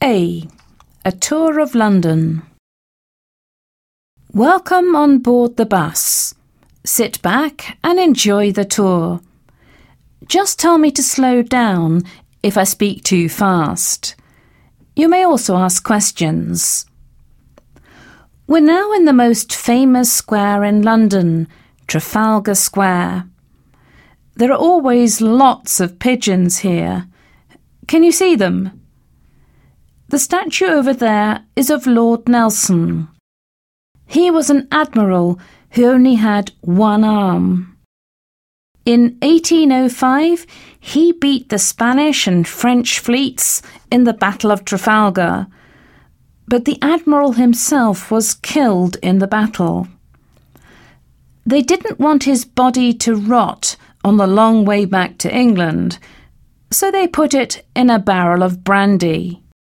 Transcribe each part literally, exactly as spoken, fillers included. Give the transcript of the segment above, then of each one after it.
A. A tour of London. Welcome on board the bus. Sit back and enjoy the tour. Just tell me to slow down if I speak too fast. You may also ask questions. We're now in the most famous square in London, Trafalgar Square. There are always lots of pigeons here. Can you see them? The statue over there is of Lord Nelson. He was an admiral who only had one arm. In eighteen oh five, he beat the Spanish and French fleets in the Battle of Trafalgar, but the admiral himself was killed in the battle. They didn't want his body to rot on the long way back to England, so they put it in a barrel of brandy.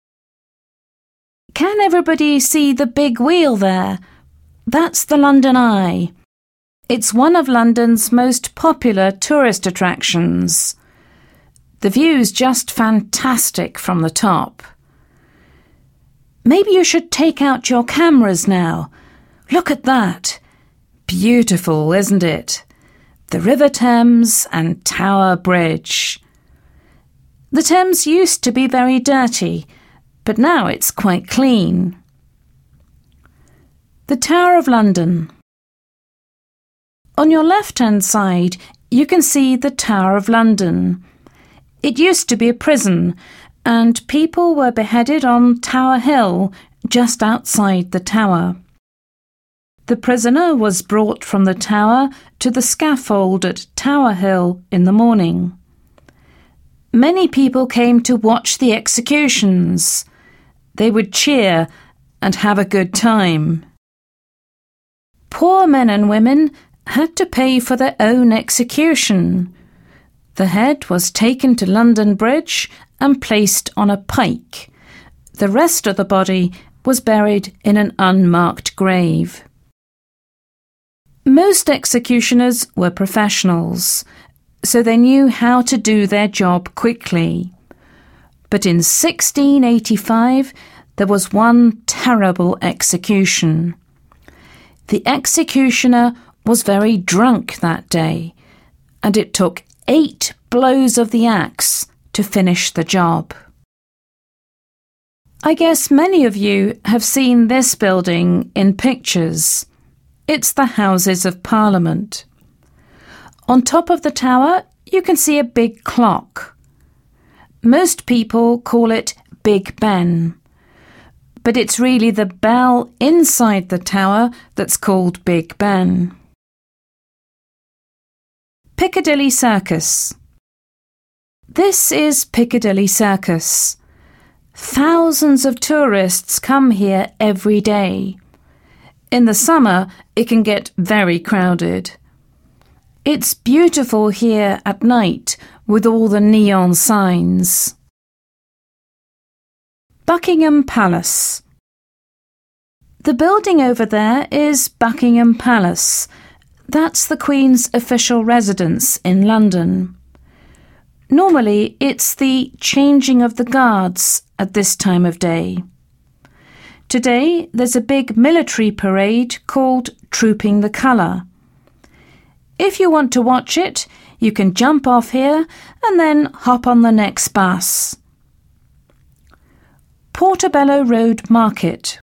Can everybody see the big wheel there? That's the London Eye. It's one of London's most popular tourist attractions. The view's just fantastic from the top. Maybe you should take out your cameras now. Look at that. Beautiful, isn't it? The River Thames and Tower Bridge. The Thames used to be very dirty, but now it's quite clean. The Tower of London. On your left-hand side, you can see the Tower of London. It used to be a prison, and people were beheaded on Tower Hill, just outside the tower. The prisoner was brought from the tower to the scaffold at Tower Hill in the morning. Many people came to watch the executions. They would cheer and have a good time. Poor men and women had to pay for their own execution. The head was taken to London Bridge and placed on a pike. The rest of the body was buried in an unmarked grave. Most executioners were professionals, so they knew how to do their job quickly. But in sixteen eighty-five, there was one terrible execution. The executioner was very drunk that day, and it took eight blows of the axe to finish the job. I guess many of you have seen this building in pictures. It's the Houses of Parliament. On top of the tower, you can see a big clock. Most people call it Big Ben, but it's really the bell inside the tower that's called Big Ben. Piccadilly Circus. This is Piccadilly Circus. Thousands of tourists come here every day. In the summer, it can get very crowded. It's beautiful here at night with all the neon signs. Buckingham Palace. The building over there is Buckingham Palace. That's the Queen's official residence in London. Normally, it's the changing of the guards at this time of day. Today, there's a big military parade called Trooping the Colour. If you want to watch it, you can jump off here and then hop on the next bus. Portobello Road Market.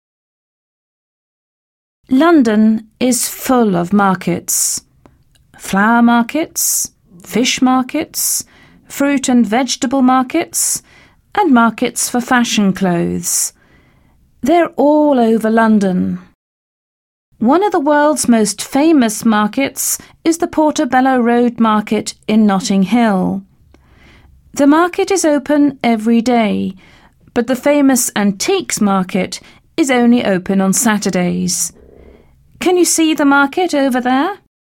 London is full of markets. Flower markets, fish markets, fruit and vegetable markets, and markets for fashion clothes. They're all over London. One of the world's most famous markets is the Portobello Road Market in Notting Hill. The market is open every day, but the famous Antiques Market is only open on Saturdays. Can you see the market over there?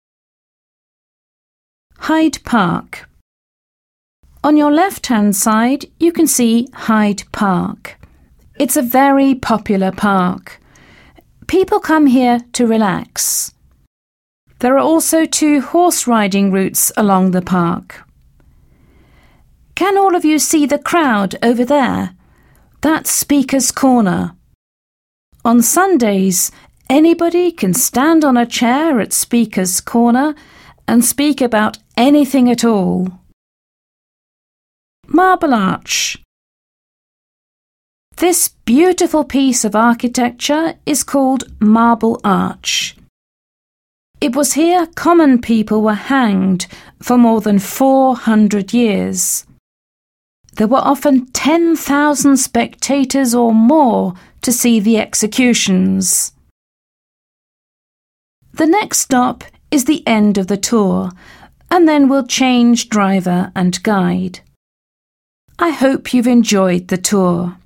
Hyde Park. On your left-hand side, you can see Hyde Park. It's a very popular park. People come here to relax. There are also two horse riding routes along the park. Can all of you see the crowd over there? That's Speaker's Corner. On Sundays, anybody can stand on a chair at Speaker's Corner and speak about anything at all. Marble Arch. This beautiful piece of architecture is called Marble Arch. It was here common people were hanged for more than four hundred years. There were often ten thousand spectators or more to see the executions. The next stop is the end of the tour, and then we'll change driver and guide. I hope you've enjoyed the tour.